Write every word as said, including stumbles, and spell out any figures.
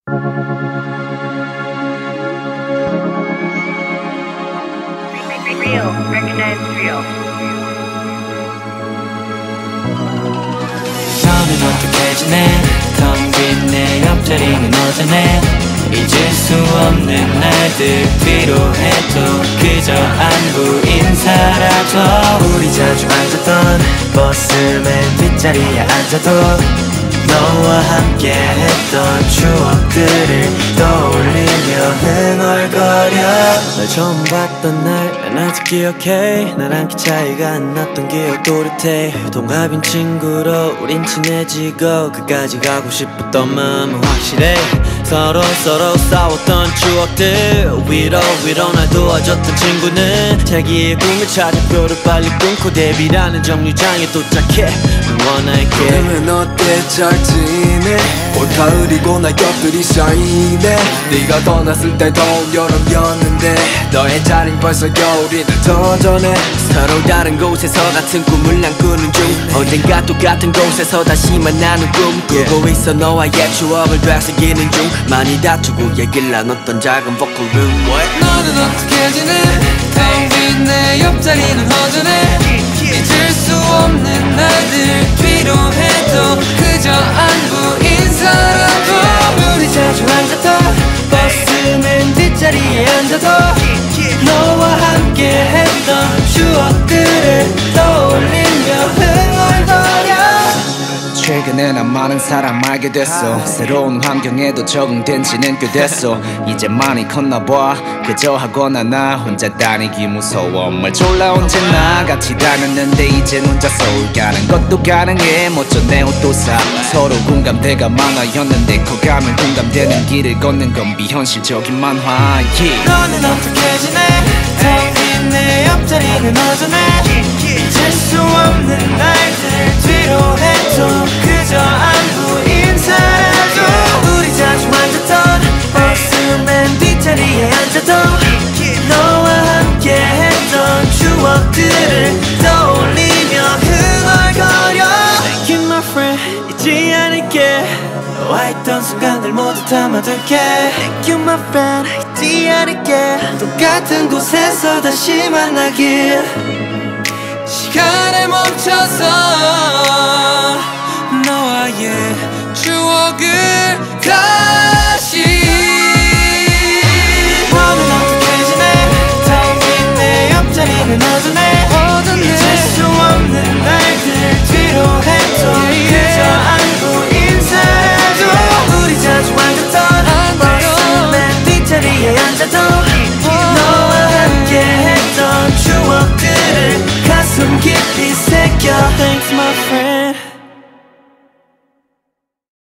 Real, recognize real. 너는 어떻게 지내? 텅 빈 내 옆자리는 어쩌네? 잊을 수 없는 날들 필요해도 그저 안부 인사라도 우리 자주 앉았던 버스 맨 뒷자리에 앉아도 너와 함께 했던 추억들을 떠올리며 흥얼거려 널 처음 봤던 날 난 아직 기억해 나랑 키 차이가 안 났던 기억 또렷해 동갑인 친구로 우린 친해지고 끝까지 가고 싶었던 마음은 확실해 서로 서로 싸웠던 추억들 위로 위로 날 도와줬던 친구는 자기의 꿈을 찾아 표를 빨리 끊고 데뷔라는 정류장에 도착해 응원할게 오늘은 어때 잘 지내 올 가을이고 낙엽들이 쌓이네 네가 떠났을 때 더운 여름이었는데 너의 자린 벌써 겨울이다 더 전에 서로 다른 곳에서 같은 꿈을 난 꾸는 중 언젠가 똑같은 곳에서 다시 만나는 꿈 꾸고 yeah. 있어 너와의 추억을 되새기는 중 많이 다투고 얘기를 나눴던 작은 보컬룸 너는 어떻게 지내 텅 빈 내 옆자리는 허전해 잊을 수 없는 날들 필요해도 그저 안부 인사라도 우리 자주 앉았던 버스 맨 뒷자리에 앉아도 너와 함께 했던 추억들을 떠올리며 흥얼거려 최근에 난 많은 사람 알게 됐어 새로운 환경에도 적응된 지는 꽤 됐어 이제 많이 컸나봐 그저 하거나 나 혼자 다니기 무서워 말 졸라 언제나 같이 다녔는데 이젠 혼자 서울 가는 것도 가능해 멋져 내 옷도 사 서로 공감대가 많아였는데 커가면 공감되는 길을 걷는 건 비현실적인 만화 yeah. 너는 어떻게 지내 텅 빈 내 옆자리는 허전해 잊을 수 없는 날들 뒤로 해도 그저 안부 인사라도 우리 자주 앉았던 버스 맨 뒷자리에 앉아도 너와 함께 했던 추억들을 떠올리며 흥얼거려 Thank you my friend 잊지 않을게 너와 있던 순간들 모두 담아둘게 Thank you my friend 잊지 않을게 똑같은 곳에서 다시 만나길 시간에 멈춰서 너와의 추억을 다시 너는 어떻게 지내 텅 빈 내 옆자리는 허전해 잊을 수 없는 날들 뒤로 해도 그저 안부 인사라도 우리 자주 앉았던 버스 맨 뒷자리에 앉아도 너와 함께 했던 추억들을 가슴 깊이 새겨 Thanks my friend